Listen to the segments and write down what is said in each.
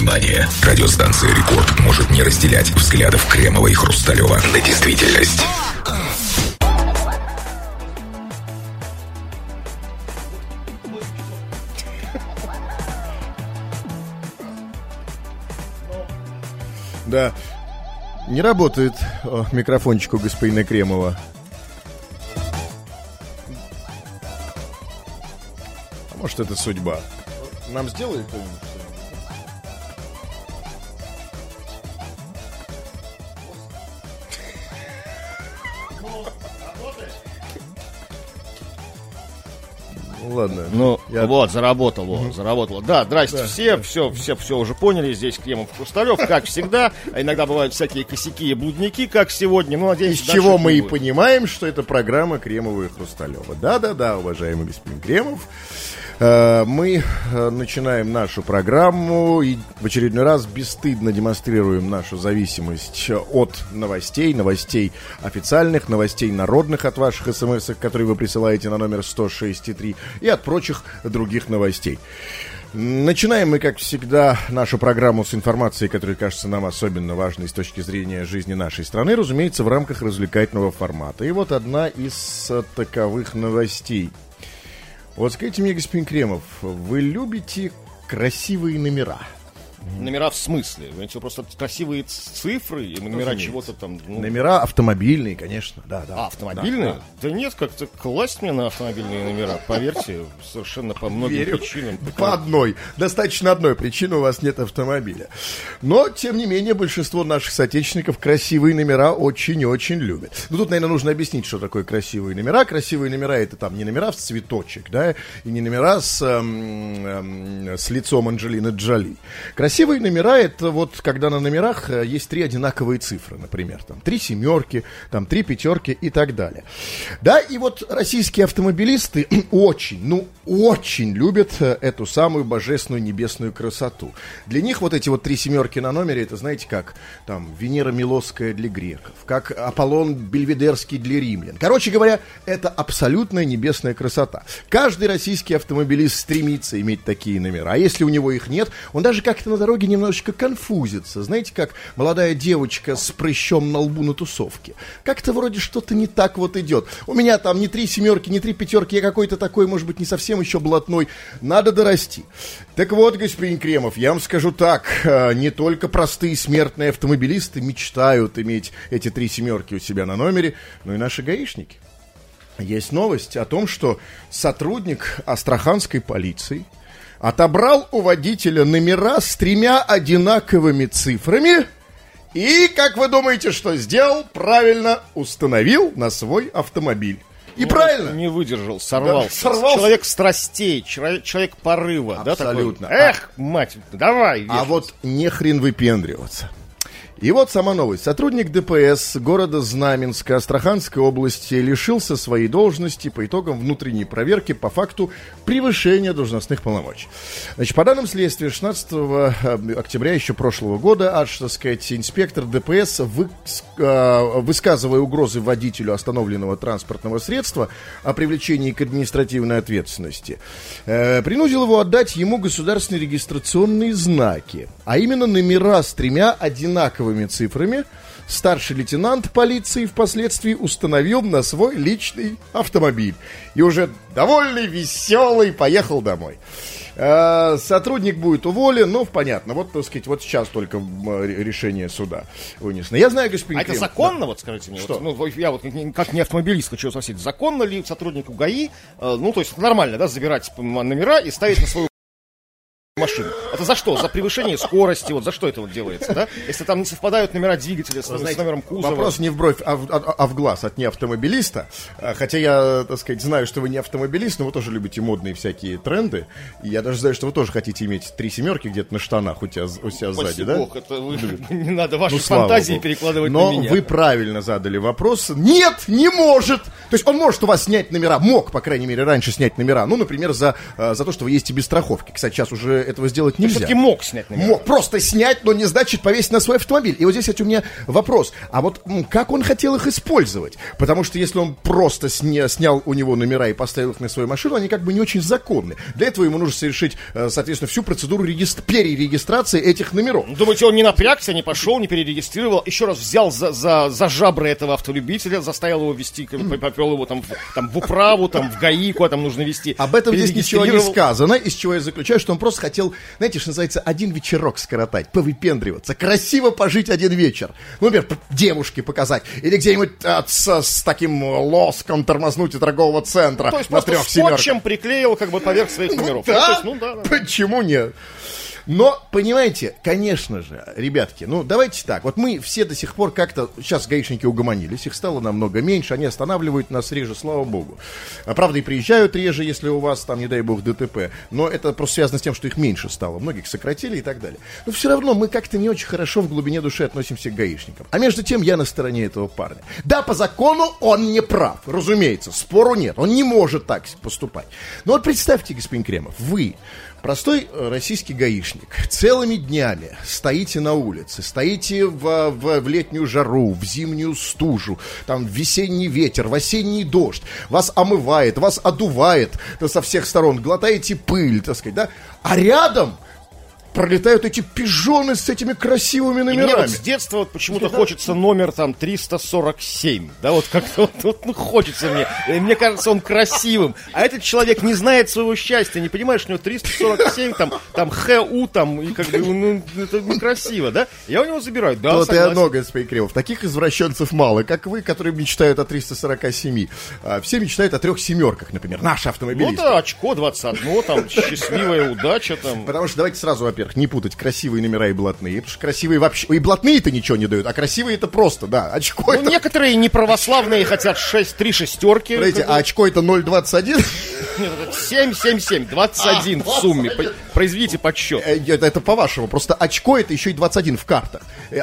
Внимание! Радиостанция «Рекорд» может не разделять взглядов Кремова и Хрусталева на действительность. Да, не работает микрофончик у господина Кремова. А может, это судьба? Нам сделали кто-нибудь? Ладно. Ну, вот, заработал. Да, здрасте, Да. все уже поняли. Здесь Кремов, Хрусталев, как всегда. А иногда бывают всякие косяки и блудники, как сегодня. Ну, надеюсь, Из чего мы и понимаем, что это программа Кремова и Хрусталева. Да, уважаемый господин Кремов. Мы начинаем нашу программу и в очередной раз бесстыдно демонстрируем нашу зависимость от новостей официальных, новостей народных от ваших смс-ок, которые вы присылаете на номер 106.3, и от прочих других новостей. Начинаем мы, как всегда, нашу программу с информацией, которая кажется нам особенно важной с точки зрения жизни нашей страны, разумеется, в рамках развлекательного формата. И вот одна из таковых новостей. Вот скажите мне, господин Кремов, вы любите красивые номера? Номера в смысле? Вы просто красивые цифры и номера чего-то там. Ну... Номера автомобильные, конечно. Да. Автомобильные? Да нет, как-то класть мне на автомобильные номера, поверьте, совершенно по многим причинам. По одной. Достаточно одной причины: у вас нет автомобиля. Но, тем не менее, большинство наших соотечественников красивые номера очень-очень любят. Ну, тут, наверное, нужно объяснить, что такое красивые номера. Красивые номера — это там не номера в цветочек, да, и не номера с лицом Анджелины Джоли. Красивые номера — это вот когда на номерах есть 3 одинаковые цифры, например, там 3 семерки, там 3 пятерки и так далее. Да, и вот российские автомобилисты очень любят эту самую божественную небесную красоту. Для них вот эти вот 3 семерки на номере — это, знаете, как там Венера Милосская для греков, как Аполлон Бельведерский для римлян. Короче говоря, это абсолютная небесная красота. Каждый российский автомобилист стремится иметь такие номера, а если у него их нет, он даже как-то на дороге немножечко конфузится. Знаете, как молодая девочка с прыщом на лбу на тусовке. Как-то вроде что-то не так вот идет. У меня там не 3 семерки, не 3 пятерки, я какой-то такой, может быть, не совсем еще блатной. Надо дорасти. Так вот, господин Кремов, я вам скажу так. Не только простые смертные автомобилисты мечтают иметь эти 3 семерки у себя на номере, но и наши гаишники. Есть новость о том, что сотрудник астраханской полиции отобрал у водителя номера с 3 одинаковыми цифрами и, как вы думаете, что сделал? Правильно установил на свой автомобиль. И правильно. Не выдержал, сорвался. Да, сорвался. Человек страстей, человек порыва. Абсолютно. Да, эх, мать, давай. Вешайся. А вот не хрен выпендриваться. И вот сама новость. Сотрудник ДПС города Знаменска Астраханской области лишился своей должности по итогам внутренней проверки по факту превышения должностных полномочий. Значит, по данным следствия, 16 октября еще прошлого года, инспектор ДПС, высказывая угрозы водителю остановленного транспортного средства о привлечении к административной ответственности, принудил его отдать ему государственные регистрационные знаки, а именно номера с 3 одинаковыми цифрами. Старший лейтенант полиции впоследствии установил на свой личный автомобиль. И уже довольный, веселый поехал домой. Сотрудник будет уволен, ну, понятно. Вот, так сказать, вот сейчас только решение суда вынесено. Я знаю, господин Кремов. Это законно, да. Вот скажите мне? Что? Вот, я вот как не автомобилист хочу спросить, законно ли сотруднику ГАИ, ну, то есть нормально, да, забирать номера и ставить на свою машину? Это за что? За превышение скорости? Вот за что это вот делается, да? Если там не совпадают номера двигателя с номером кузова. Вопрос не в бровь, а в глаз от неавтомобилиста. Хотя я, так сказать, знаю, что вы не автомобилист, но вы тоже любите модные всякие тренды. И я даже знаю, что вы тоже хотите иметь 3 семерки где-то на штанах у себя сзади, да? Бог, это вы, не надо ваши фантазии перекладывать но на меня. Но вы правильно задали вопрос. Нет, не может! То есть он может у вас снять номера, мог, по крайней мере, раньше снять номера. Ну, например, за то, что вы ездите без страховки. Кстати, сейчас уже этого сделать нельзя. Все-таки мог снять номера. Мог просто снять, но не значит повесить на свой автомобиль. И вот здесь у меня вопрос. А вот как он хотел их использовать? Потому что если он просто снял у него номера и поставил их на свою машину, они как бы не очень законны. Для этого ему нужно совершить, соответственно, всю процедуру перерегистрации этих номеров. Думаете, он не напрягся, не пошел, не перерегистрировал, еще раз взял за жабры этого автолюбителя, заставил его вести, попел его там в управу, там в ГАИ, куда там нужно вести. Об этом здесь ничего не сказано, из чего я заключаю, что он просто хотел, знаете, что называется, один вечерок скоротать, повыпендриваться, красиво пожить один вечер. Ну, например, девушке показать, или где-нибудь с таким лоском тормознуть у торгового центра. То есть на просто скотчем приклеил как бы поверх своих номеров. Да, почему нет? Но, понимаете, конечно же, ребятки, давайте так, вот мы все до сих пор как-то, сейчас гаишники угомонились, их стало намного меньше, они останавливают нас реже, слава богу. Правда, и приезжают реже, если у вас там, не дай бог, ДТП, но это просто связано с тем, что их меньше стало, многих сократили и так далее. Но все равно мы как-то не очень хорошо в глубине души относимся к гаишникам. А между тем я на стороне этого парня. Да, по закону он не прав, разумеется, спору нет, он не может так поступать. Но вот представьте, господин Кремов, вы... Простой российский гаишник, целыми днями стоите на улице, стоите в летнюю жару, в зимнюю стужу, там в весенний ветер, в осенний дождь, вас омывает, вас одувает со всех сторон, глотаете пыль, так сказать, да, а рядом пролетают эти пижоны с этими красивыми номерами. И мне вот с детства вот почему-то хочется номер там 347, да, вот как-то вот хочется мне. И мне кажется, он красивым. А этот человек не знает своего счастья, не понимаешь, у него 347, там ХУ, там, и как бы, это некрасиво, да? Я у него забираю, да, согласен. Вот и много, господин Кремов. Таких извращенцев мало, как вы, которые мечтают о 347. Все мечтают о 3 семерках, например, наши автомобилисты. Ну, да, очко 21, там, счастливая удача, там. Потому что давайте сразу, во-первых, не путать красивые номера и блатные, потому что красивые вообще... И блатные-то ничего не дают, а красивые это просто, да, очко это... некоторые неправославные хотят 3 шестерки. Смотрите, а очко это 0,21? Нет, это 7, 21 в сумме. Произведите подсчет. Это по-вашему, просто очко это еще и 21 в картах.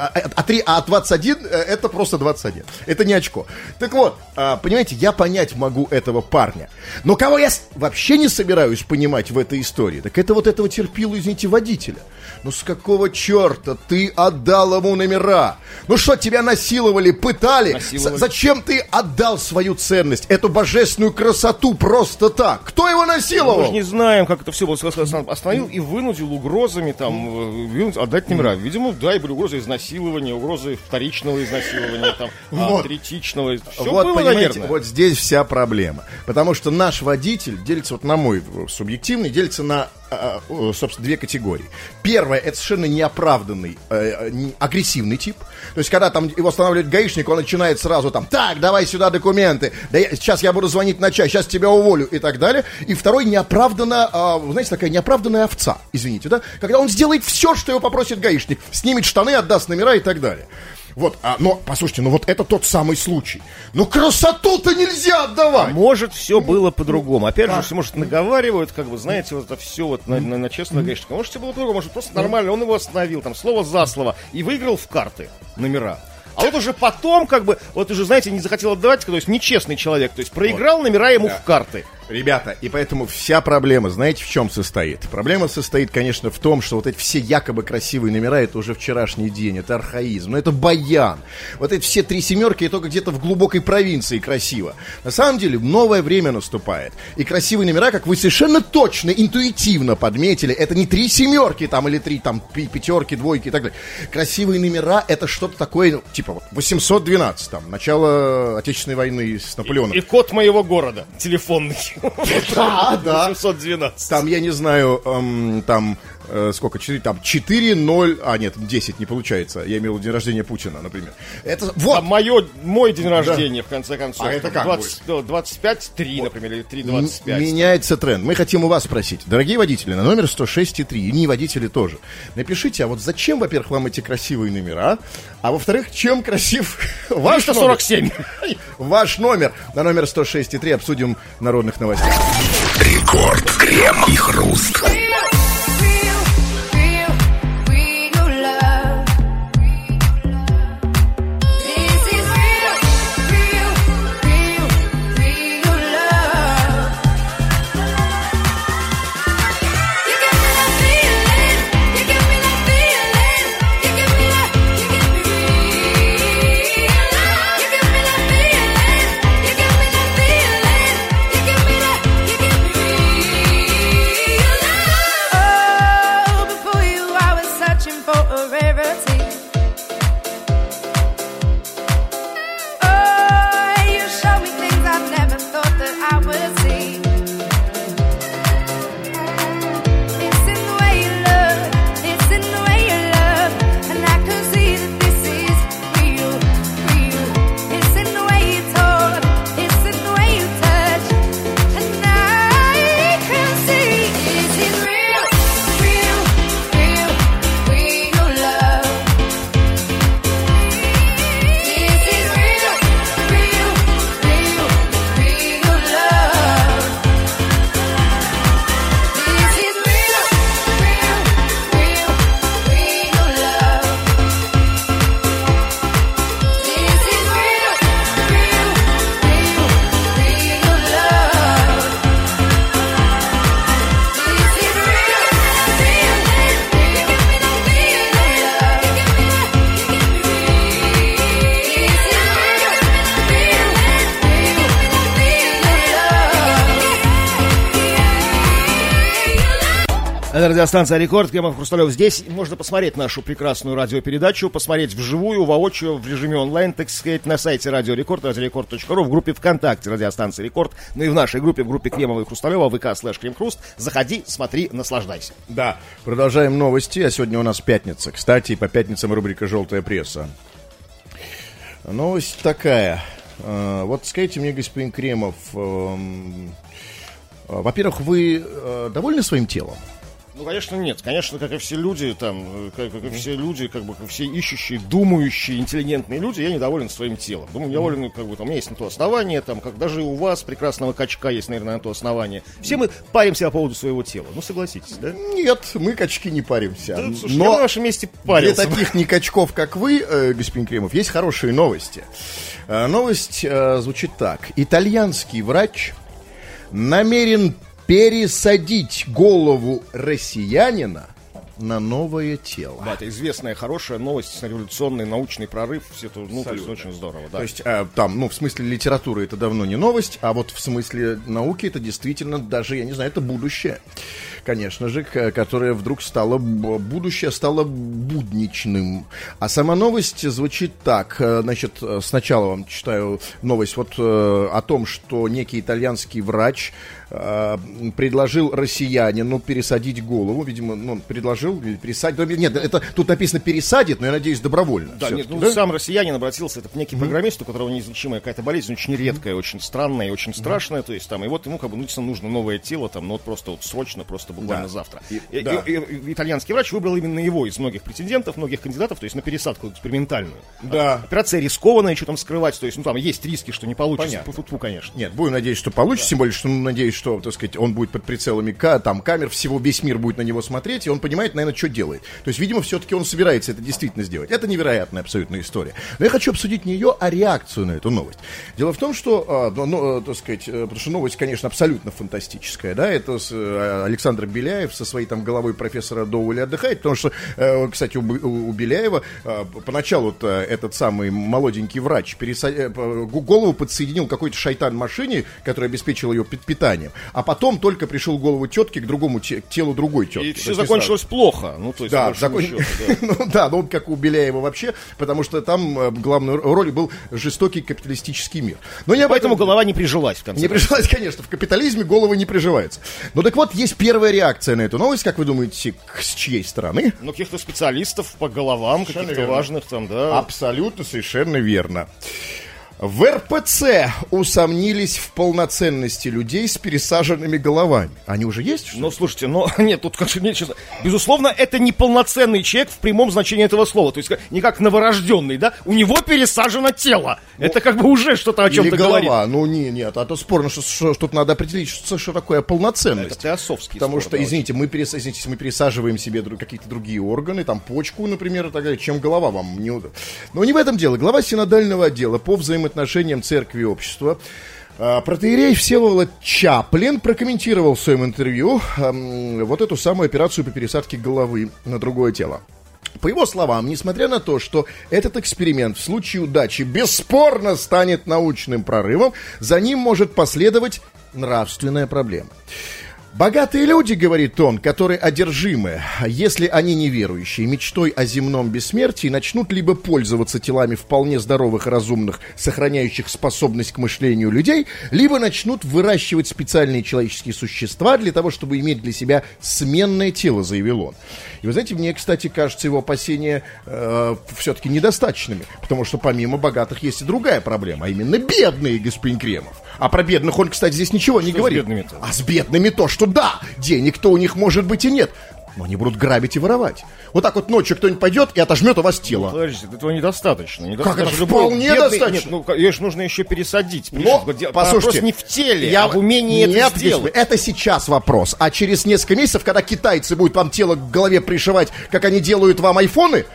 А 21 это просто 21. Это не очко. Так вот, понимаете, я понять могу этого парня. Но кого я вообще не собираюсь понимать в этой истории, так это вот этого терпилу, извините, водителя. Ну с какого черта ты отдал ему номера? Ну что, тебя насиловали, пытали? Зачем ты отдал свою ценность, эту божественную красоту просто так? Кто его насиловал? Мы же не знаем, как это все было. Остановил и вынудил угрозами там отдать номера. Видимо, да, и были угрозы изнасилования, угрозы вторичного изнасилования, там, третичного. Все вот, было, понимаете, наверное. вот здесь вся проблема. Потому что наш водитель делится, вот на мой субъективный, делится на, собственно, 2 категории. Первое, это совершенно неоправданный, агрессивный тип. То есть, когда там его останавливает гаишник, он начинает сразу там: так, давай сюда документы, сейчас я буду звонить на час, сейчас тебя уволю и так далее. И второй, неоправданно, знаете, такая неоправданная овца, извините, да? Когда он сделает все, что его попросит гаишник, снимет штаны, отдаст номера и так далее. Вот, но, послушайте, вот это тот самый случай. Ну, красоту-то нельзя отдавать! А может, все было по-другому. Опять же, все, может, наговаривают, как бы, знаете, вот это все вот на честного гаишника. Может, все было по-другому, может, просто нормально, он его остановил, там, слово за слово, и выиграл в карты номера. А вот уже потом, как бы, вот уже, знаете, не захотел отдавать, то есть нечестный человек, то есть проиграл номера ему в карты. Ребята, и поэтому вся проблема, знаете, в чем состоит? Проблема состоит, конечно, в том, что вот эти все якобы красивые номера, это уже вчерашний день, это архаизм, но это баян. Вот эти все 3 семерки, это только где-то в глубокой провинции красиво. На самом деле, новое время наступает. И красивые номера, как вы совершенно точно, интуитивно подметили, это не 3 семерки там, или 3 там, 5, 2 и так далее. Красивые номера, это что-то такое, типа вот 812, там, начало Отечественной войны с Наполеоном. И код моего города, телефонный. Да. 712. Там, я не знаю, там сколько, 4-0, нет, 10 не получается. Я имел день рождения Путина, например. Это вот. Мой день рождения, в конце концов. А это как 25-3, например, или 3-25. Меняется тренд. Мы хотим у вас спросить, дорогие водители, на номер 106,3, и не водители тоже, напишите, а вот зачем, во-первых, вам эти красивые номера, а во-вторых, чем красив ваш 347. Ваш номер. На номер 106,3 обсудим в народных новостях. Рекорд, крем и хруст. for a rarity. Oh, you show me things I've never thought that I would see. It's in the way you look, it's in the way you love, and I can see that this is real, real. It's in the way you talk, it's in the way you touch, and I can see this is real, real, real, real love. This is real, real, real, real love. This is real, real, real, real love. This is real, real, real, real love. This is real, real, real, give me that real love. Give me that, give me this is real, real, real, real love. Это радиостанция «Рекорд», Кремов, Хрусталев. Здесь можно посмотреть нашу прекрасную радиопередачу, посмотреть вживую, воочию, в режиме онлайн, так сказать, на сайте Радио Рекорд, радиорекорд.ру, в группе ВКонтакте радиостанции «Рекорд», ну и в нашей группе, в группе Кремова и Хрусталева, ВК/Кремхруст. Заходи, смотри, наслаждайся. Да, продолжаем новости. А сегодня у нас пятница. Кстати, по пятницам рубрика «Желтая пресса». Новость такая. Вот скажите мне, господин Кремов, во-первых, вы довольны своим телом? Ну, конечно, нет. Конечно, как и все люди, там, как и все люди, как бы, все ищущие, думающие, интеллигентные люди, я недоволен своим телом. Думаю, недоволен, как бы, там, у меня есть на то основание, там, как даже у вас, прекрасного качка, есть, наверное, на то основание. Все мы паримся по поводу своего тела. Ну, согласитесь, да? Нет, мы качки не паримся. Да, слушай, я на вашем месте парился. Для таких не качков, как вы, господин Кремов, есть хорошие новости. Новость звучит так. Итальянский врач намерен пересадить голову россиянина на новое тело. Да, это известная, хорошая новость, революционный научный прорыв. Все это, ну, то есть, очень здорово. Да. То есть, там, ну, в смысле литературы это давно не новость, а вот в смысле науки это действительно даже, я не знаю, это будущее. Конечно же, которое вдруг стало, будущее стало будничным. А сама новость звучит так. Значит, сначала вам читаю новость вот о том, что некий итальянский врач предложил россиянину пересадить голову. Видимо, ну, предложил или пересадить. Нет, это тут написано пересадит, но я надеюсь, добровольно. Да, нет, ну, да? Сам россиянин обратился, это к некий программист, у которого неизлечимая какая-то болезнь, очень редкая, очень странная и очень страшная. То есть там, и вот ему как бы нужно новое тело, там, ну вот просто вот срочно, просто буквально завтра. И итальянский врач выбрал именно его из многих претендентов, многих кандидатов, то есть на пересадку экспериментальную. Да. Операция рискованная, что там скрывать, то есть, ну там есть риски, что не получится. Фу-фу, конечно. Нет, будем надеяться, что получится, тем более, что, ну, надеюсь, что, так сказать, он будет под прицелами там камер, всего, весь мир будет на него смотреть, и он понимает, наверное, что делает. То есть, видимо, все-таки он собирается это действительно сделать. Это невероятная абсолютная история. Но я хочу обсудить не ее, а реакцию на эту новость. Дело в том, что, так сказать, потому что новость, конечно, абсолютно фантастическая, да, это Александр Беляев со своей там головой профессора Доуэли отдыхает, потому что, кстати, у Беляева поначалу этот самый молоденький врач голову подсоединил какой-то шайтан машине, которая обеспечила ее питанием, а потом только пришел голову тетки к другому телу другой тетки. И все закончилось плохо. Ну, то есть, да, ну, как у Беляева вообще, потому что там главной ролью был жестокий капиталистический мир. Но поэтому голова не прижилась, в конце концов. Не прижилась, конечно, в капитализме голова не приживается. Ну так вот, есть первая реакция на эту новость, как вы думаете, с чьей стороны? Ну, каких-то специалистов по головам, совершенно каких-то верно. Важных там, да. Абсолютно, совершенно верно. В РПЦ усомнились в полноценности людей с пересаженными головами. Они уже есть? Что? Ну, слушайте, нет, тут, конечно, безусловно, это не полноценный человек в прямом значении этого слова. То есть, не как новорожденный, да? У него пересажено тело. Ну, это как бы уже что-то о чем-то говорит. Голова. Ну, нет, а то спорно, что тут надо определить, что такое полноценность. Это теософский Потому что, извините, мы пересаживаем себе какие-то другие органы, там, почку, например, и так далее, чем голова вам не удобно. Но не в этом дело. Глава синодального отдела по взаимоотношениям церкви и общества протоиерей Всеволод Чаплин прокомментировал в своем интервью вот эту самую операцию по пересадке головы на другое тело. По его словам, несмотря на то, что этот эксперимент в случае удачи бесспорно станет научным прорывом, за ним может последовать нравственная проблема. Богатые люди, говорит он, которые одержимы, если они неверующие, мечтой о земном бессмертии, начнут либо пользоваться телами вполне здоровых и разумных, сохраняющих способность к мышлению людей, либо начнут выращивать специальные человеческие существа для того, чтобы иметь для себя сменное тело, заявил он. И вы знаете, мне, кстати, кажется, его опасения все-таки недостаточными, потому что помимо богатых есть и другая проблема, а именно бедные, господин Кремов. А про бедных он, кстати, здесь ничего не говорит. С бедными-то? А с бедными то, что да, денег-то у них может быть и нет. Но они будут грабить и воровать. Вот так вот ночью кто-нибудь пойдет и отожмет у вас тело. Подождите, этого недостаточно. Как это? Даже Вполне бедный- достаточно. Нет, ну, ее же нужно еще пересадить. Но, Вопрос послушайте, не в теле, а в умении это Нет, сделать. это сейчас вопрос. А через несколько месяцев, когда китайцы будут вам тело к голове пришивать, как они делают вам айфоны,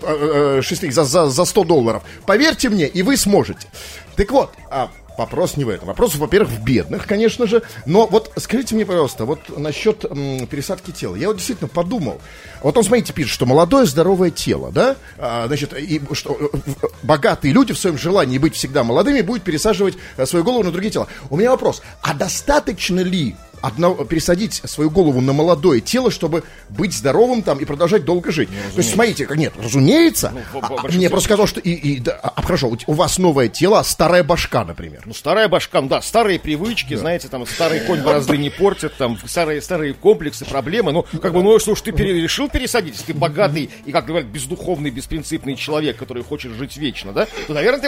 шестых за $100, поверьте мне, и вы сможете. Так вот, вопрос не в этом. Вопрос, во-первых, в бедных, конечно же. Но вот скажите мне, пожалуйста, вот насчет пересадки тела. Я вот действительно подумал. Вот он, смотрите, пишет, что молодое здоровое тело, да? Значит, и что богатые люди в своем желании быть всегда молодыми будут пересаживать свою голову на другие тела. У меня вопрос. А достаточно ли пересадить свою голову на молодое тело, чтобы быть здоровым там и продолжать долго жить? То есть, смотрите, нет, разумеется. Мне просто сказал, что хорошо, у вас новое тело, а старая башка, например. Ну, старая башка, да, старые привычки, знаете, там, старый конь борозды не портит, там, старые комплексы, проблемы, ну, как бы, ну, если уж ты решил пересадить, если ты богатый и, как говорят, бездуховный, беспринципный человек, который хочет жить вечно, да, то, наверное, ты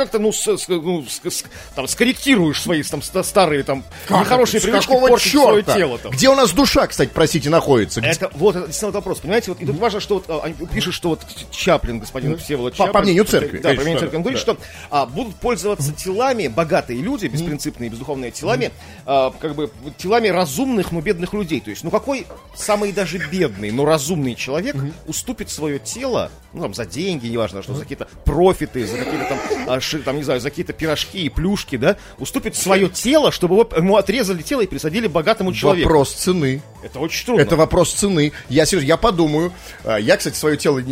как-то, там, скорректируешь свои, там, старые, там, нехорошие привычки, портить свое тело, там. Где у нас душа, кстати, простите, находится? Это действительно вопрос, понимаете, вот, и тут важно, что вот, они пишут, что вот Чаплин, господин Всеволод Чаплин, по мнению церкви, да, по конечно, мнению церкви, он говорит, что будут пользоваться телами, богатые люди, беспринципные, бездуховные телами, как бы телами разумных, но бедных людей. То есть, ну какой самый даже бедный, но разумный человек уступит свое тело, ну там за деньги, неважно, что за какие-то профиты, за какие-то там, не знаю, за какие-то пирожки и плюшки, да, уступит свое тело, чтобы ему отрезали тело и присадили богатому человеку. Вопрос цены. Это очень трудно. Это вопрос цены. Я серьезно, я подумаю. Я, кстати, свое тело,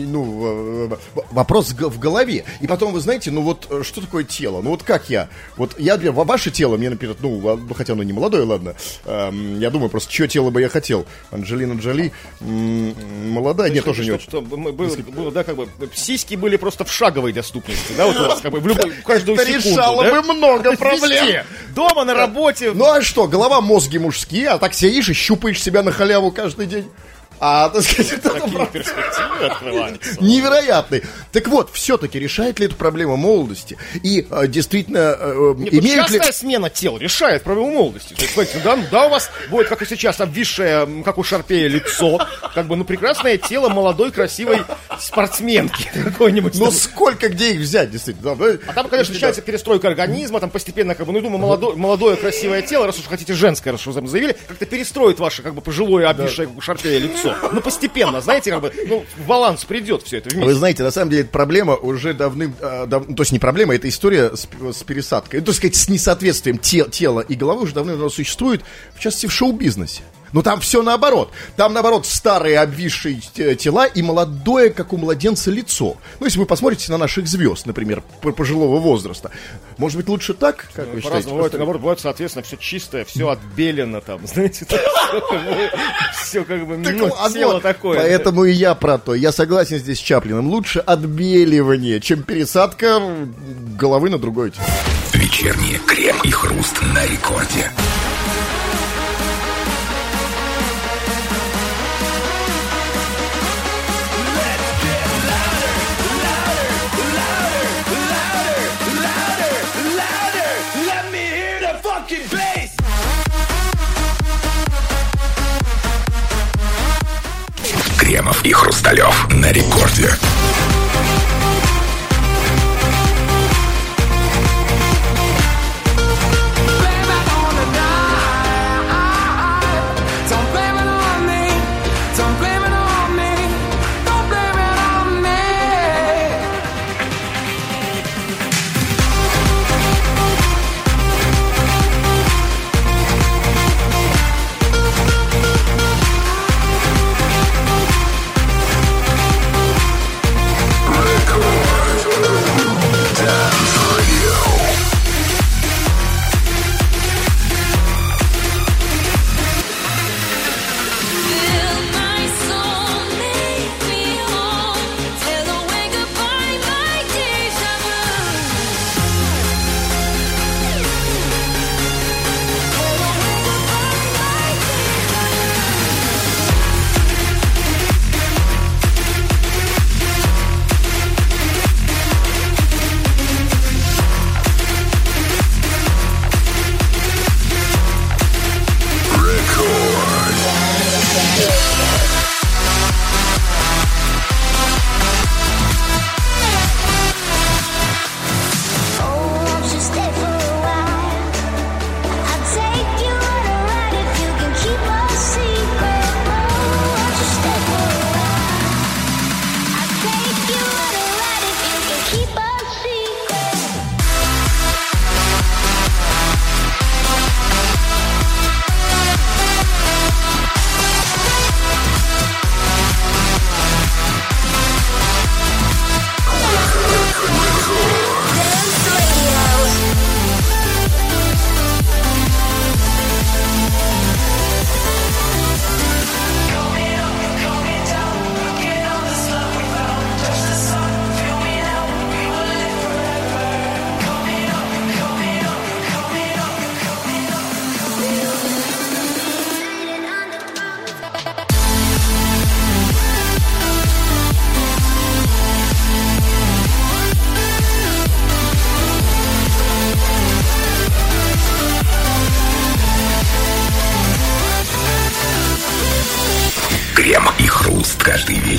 вопрос в голове. И потом, вы знаете, ну вот, что такое тело? Ну вот как я? Вот я, ваше тело, мне, например, хотя оно не молодое, ладно. Я думаю, просто, чье тело бы я хотел? Анджелина Джоли молодая? Нет, тоже не очень. Было, да, как бы, сиськи были просто в шаговой доступности, да, вот у вас, как бы, в каждую секунду. Это решало бы много проблем. Дома, на работе. Ну а что, голова, мозги мужские, а так сидишь и щупаешь себя на халяву каждый день. Так сказать, Такие перспективы открываются. Невероятный. Так вот, все-таки решает ли эту проблему молодости? И действительно, имеют ли... Частая смена тел решает проблему молодости. То есть, смотрите, да, у вас будет, как и сейчас, обвисшее, как у Шарпея, лицо, как бы, ну, прекрасное тело молодой, красивой спортсменки какой-нибудь. Ну, сколько где их взять, действительно? А там, конечно, начинается перестройка организма, там постепенно, как бы, ну, думаю, молодое, красивое тело, раз уж хотите женское, раз уж вы заявили, как-то перестроит ваше, как бы, пожилое, обвисшее, как у Шарпея, лицо. Ну, постепенно, знаете, как бы, ну, в баланс придет все это вместе. Вы знаете, на самом деле, это проблема уже то есть не проблема, это история с пересадкой. То есть, с несоответствием тела и головы уже давно существует, в частности, в шоу-бизнесе. Но там все наоборот. Там, наоборот, старые обвисшие тела и молодое, как у младенца, лицо. Ну, если вы посмотрите на наших звезд, например, пожилого возраста. Может быть, лучше так, как вы считаете? Наоборот, бывает, соответственно, все чистое, все отбелено там, знаете, все как бы тело такое. Поэтому и я про то. Я согласен здесь с Чаплиным. Лучше отбеливание, чем пересадка головы на другое тело. Вечерний крем и хруст на рекорде. Кремов и Хрусталев на рекорде.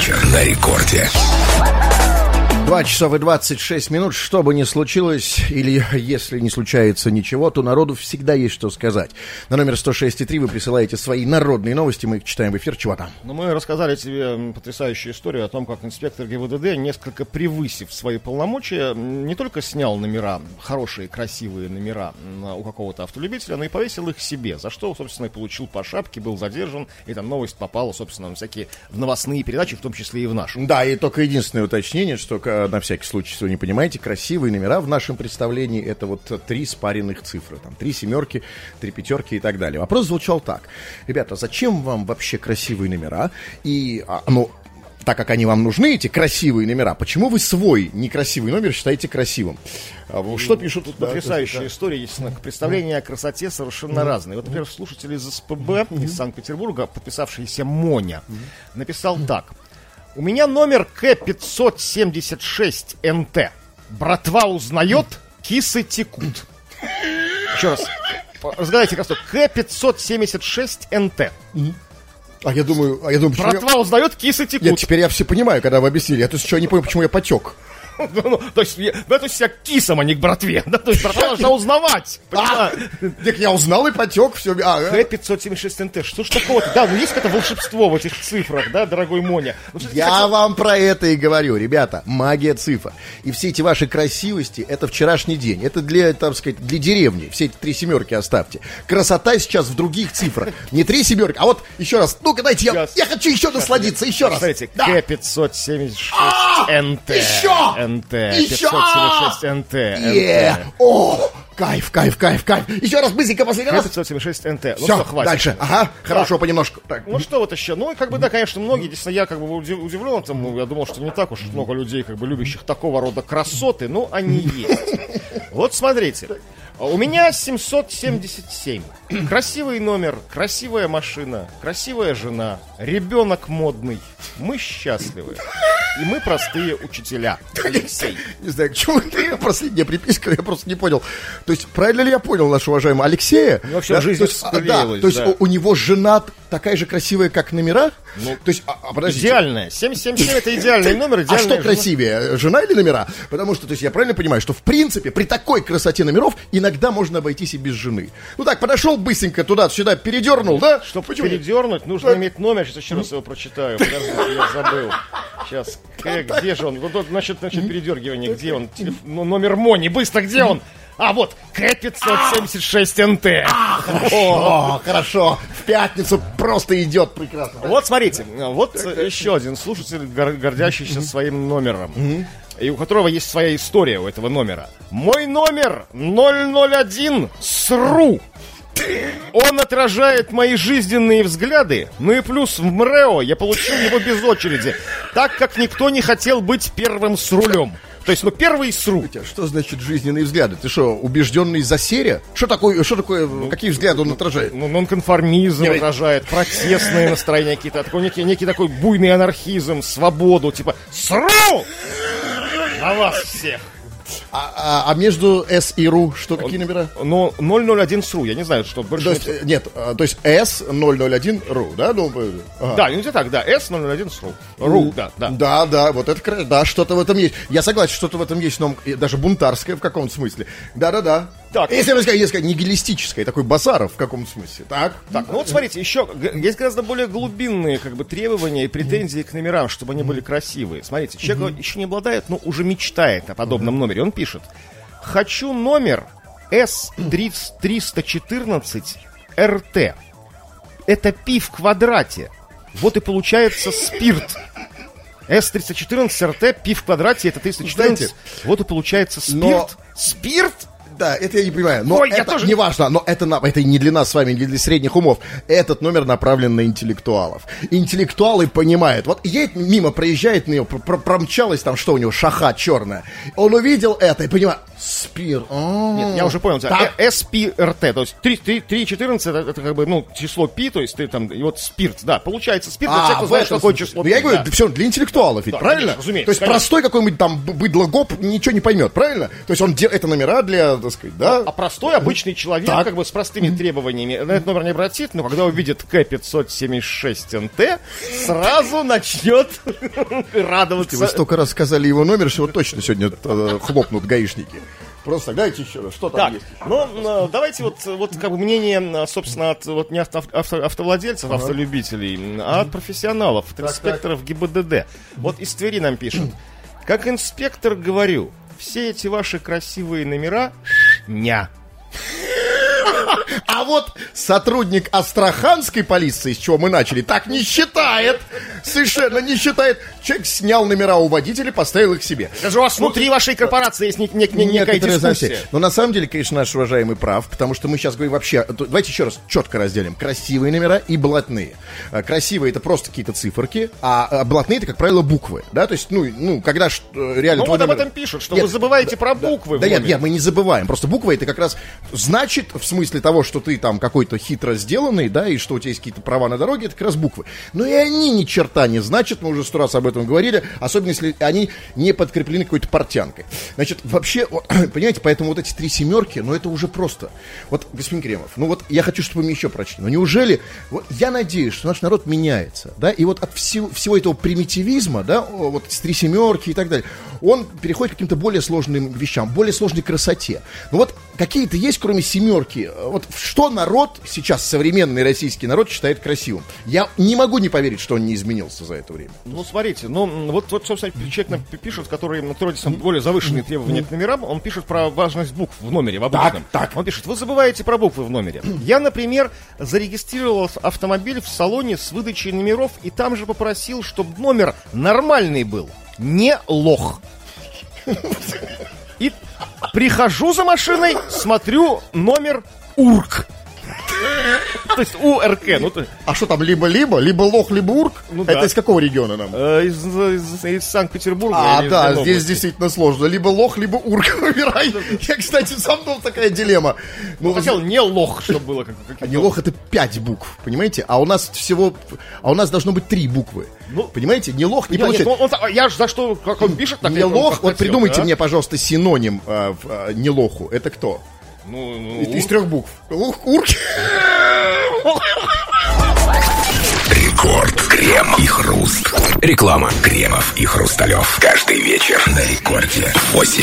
вечер на рекорде. 2 часа и 26 минут. Что бы ни случилось, или если не случается ничего, то народу всегда есть что сказать. На номер 106.3 вы присылаете свои народные новости, мы их читаем в эфир. Чего там? Ну, мы рассказали тебе потрясающую историю о том, как инспектор ГИБДД, несколько превысив свои полномочия, не только снял номера, хорошие, красивые номера у какого-то автолюбителя, но и повесил их себе, за что, собственно, и получил по шапке, был задержан, и там новость попала, собственно, на всякие в новостные передачи, в том числе и в нашу. Да, и только единственное уточнение, что на всякий случай, если вы не понимаете, красивые номера в нашем представлении это вот 3 спаренных цифры, там 3 семерки, 3 пятерки и так далее. Вопрос звучал так: ребята, зачем вам вообще красивые номера? И, так как они вам нужны, эти красивые номера, почему вы свой некрасивый номер считаете красивым? Что пишут тут? Потрясающая история, естественно, представления о красоте совершенно разные. Вот, например, слушатель из СПБ, из Санкт-Петербурга, подписавшийся Моня, написал так: у меня номер К576НТ. Братва узнает, кисы текут. Еще раз. Разгадайте красоту. К576НТ. Я думаю, почему братва узнает, кисы текут. Нет, теперь я все понимаю, когда вы объяснили. Я то есть еще не понял, почему я потек. То есть я кисом, а не к братве. Да? То есть братва должна узнавать. Так я узнал и потек. Все. К576НТ. Что ж такого-то? Да, есть какое-то волшебство в этих цифрах, да, дорогой Моня? Я вам про это и говорю, ребята. Магия цифр. И все эти ваши красивости, это вчерашний день. Это для, так сказать, для деревни. Все эти 3 семерки оставьте. Красота сейчас в других цифрах. Не 3 семерки, а вот еще раз. Ну-ка, дайте, я хочу еще насладиться. Еще раз. Смотрите, К576НТ. Еще! НТ, 576 НТ. О, кайф. Еще раз быстренько последний раз. 576 НТ. Ну все, хватит. дальше. Ага, хорошо, понемножку. Так. Ну что вот еще? Ну, как бы, да, конечно, многие, действительно, я как бы удивлен, там, я думал, что не так уж много людей, как бы, любящих такого рода красоты, но они есть. Вот смотрите. У меня 777. Красивый номер, красивая машина, красивая жена, ребенок модный. Мы счастливы. И мы простые учителя. Алексей. Не знаю, к чему последняя приписка, я просто не понял. То есть, правильно ли я понял, наш уважаемый Алексея? Ну, вообще, жизнь склеилась. То есть, у него жена такая же красивая, как номера? Ну, то есть, подождите. Идеальная. 777 это идеальный номер, идеальная что красивее, жена или номера? Потому что, то есть, я правильно понимаю, что в принципе при такой красоте номеров иногда можно обойтись и без жены. Ну так, подошел быстренько туда-сюда, передернул, да? Чтобы передернуть, нужно иметь номер. Сейчас еще раз его прочитаю. Подожди, я забыл. Сейчас, где же он? Вот, значит, передергивание, где он? Номер Мони, быстро, где он? А, вот, К576НТ. Хорошо. В пятницу просто идет прекрасно. Вот, смотрите, вот еще один слушатель, гордящийся своим номером. И у которого есть своя история у этого номера. Мой номер 001 СРУ. Он отражает мои жизненные взгляды. Ну и плюс в МРЭО я получил его без очереди, так как никто не хотел быть первым с рулем. То есть, первый СРУ. Что значит жизненные взгляды? Ты что, убежденный за серия? Что такое, какие взгляды он отражает? Нонконформизм отражает, протестные настроения какие-то, некий такой буйный анархизм, свободу, типа СРУ! На вас всех! А между С и РУ что, какие номера? Ну, 001 СРУ, я не знаю, что больше. То есть, нет, то есть С001 РУ, да? Ага. Да, не так, да, С001 СРУ. РУ, да. Да, вот это, да, что-то в этом есть. Я согласен, что-то в этом есть, но даже бунтарское в каком-то смысле. Да. Так. Если сказать нигилистическое, такой Базаров в каком-то смысле. Так, ну вот смотрите, еще есть гораздо более глубинные требования и претензии к номерам, чтобы они были красивые. Смотрите, человек еще не обладает, но уже мечтает о подобном номере. Он пишет: хочу номер С314РТ. Это пи в квадрате. Вот и получается спирт. С314РТ, пи в квадрате, это 314. Знаете, вот и получается спирт. Спирт? Да, это я не понимаю, но это не важно, но это не для нас с вами, не для средних умов. Этот номер направлен на интеллектуалов. Интеллектуалы понимают. Вот едет мимо, проезжает на него, промчалась там, что у него, шаха черная. Он увидел это и понимает, Спир. Нет, я уже понял тебя. SPRT, то есть 3,14 это как бы, ну, число пи, то есть ты там, и вот спирт, да, получается спирт, для тех, кто знает, что такое число пи. Я говорю, все, для интеллектуалов ведь, Да, правильно? конечно, разумеется, То есть простой какой-нибудь там быдло-гоп ничего не поймет, правильно? То есть он делает это номера для, так сказать, да? А простой обычный человек, Так. как бы с простыми требованиями, на этот номер не обратит, но когда увидит К576НТ, сразу начнет радоваться. Вы столько раз сказали его номер, что его точно сегодня хлопнут гаишники. Просто дайте еще раз, что там Так, есть. ну, давайте вот как бы мнение, собственно, от вот не автовладельцев, автолюбителей, а от профессионалов, от инспекторов ГИБДД. Вот из Твери нам пишут. Как инспектор говорю, все эти ваши красивые номера ня. А вот сотрудник астраханской полиции, с чего мы начали, так не считает. Совершенно не считает. Человек снял номера у водителя, поставил их себе. Даже у вас внутри вашей корпорации есть некая Некоторые дискуссия. занятия. Но на самом деле, конечно, наш уважаемый прав, потому что мы сейчас говорим вообще... Давайте еще раз четко разделим. Красивые номера и блатные. Красивые — это просто какие-то циферки, а блатные — это, как правило, буквы. Да, то есть, ну когда реально... Ну твой вот об номер- этом пишут, что Нет, вы забываете про буквы в Да номере. нет, мы не забываем. Просто буква — это как раз значит, в смысле того, что ты там какой-то хитро сделанный, да, и что у тебя есть какие-то права на дороге, это как раз буквы. Но и они ни черта не значат, мы уже 100 раз об этом говорили, особенно если они не подкреплены какой-то портянкой. Значит, вообще, вот, понимаете, поэтому вот эти 3 семерки, ну это уже просто. Вот, господин Кремов, ну вот я хочу, чтобы вы мне еще прочли. Но неужели, вот, я надеюсь, что наш народ меняется, да, и вот от всего этого примитивизма, да, вот с 3 семерки и так далее, он переходит к каким-то более сложным вещам, более сложной красоте. Ну вот какие-то есть, кроме семерки, вот что народ сейчас, современный российский народ, считает красивым? Я не могу не поверить, что он не изменился за это время. Ну, смотрите, вот собственно, человек нам пишет, который трудится более завышенные требования к номерам, он пишет про важность букв в номере, в обычном. Так. Он пишет, вы забываете про буквы в номере. Я, например, зарегистрировал автомобиль в салоне с выдачей номеров и там же попросил, чтобы номер нормальный был, не лох. И прихожу за машиной, смотрю номер УРК. То есть УРК. Ну, А что там, либо лох, либо урк? Ну Это да. из какого региона нам? из Санкт-Петербурга. А, или да, из здесь области. действительно сложно. Либо лох, либо урк выбирай. Я, кстати, сам думал, такая дилемма. Ну, хотел не лох, чтобы было как Не лох — это 5 букв, понимаете? А у нас должно быть 3 буквы. Ну, понимаете? Не лох, не Нет, получается. я же за что, как он пишет, так Не я лох, как вот хотел, придумайте да? мне, пожалуйста, синоним не лоху. Это кто? Ну, Из 3 букв. Урк. Рекорд. Крем и хруст. Реклама. Кремов и Хрусталев. Каждый вечер на рекорде. 8.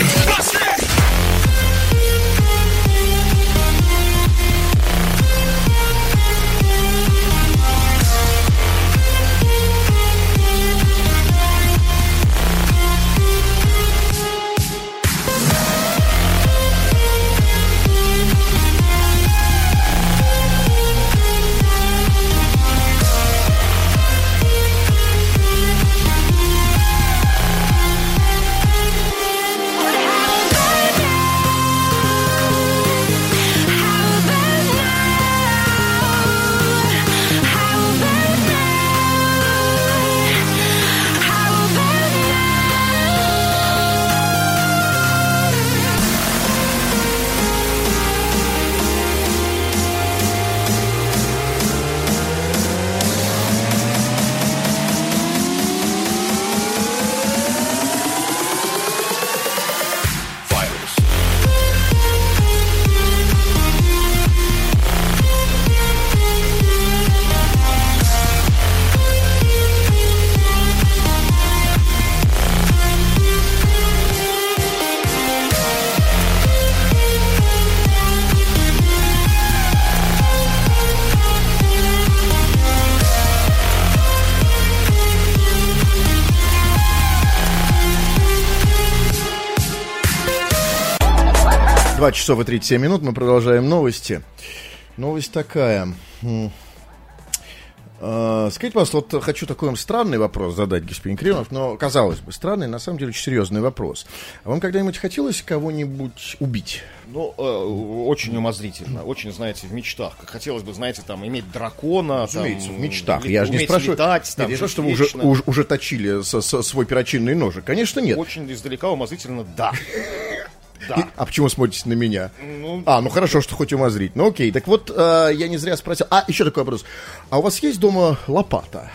Два часов и 37 минут, мы продолжаем новости. Новость такая. Скажите, пожалуйста, вот хочу такой вам странный вопрос задать, господин Кремов, но, казалось бы, странный, на самом деле, очень серьезный вопрос. А вам когда-нибудь хотелось кого-нибудь убить? Ну, очень умозрительно, очень, знаете, в мечтах. Как хотелось бы, знаете, там, иметь дракона. Разумеется, там, в мечтах. лет- Я же не уметь спрашиваю. летать, там, Нет, не то, что вы вечно. уже точили свой перочинный ножик. Конечно, нет. Очень издалека умозрительно, да. Да. А почему смотрите на меня? Ну хорошо, что хоть умозрить. Ну окей, так вот, я не зря спросил. Еще такой вопрос. А у вас есть дома лопата?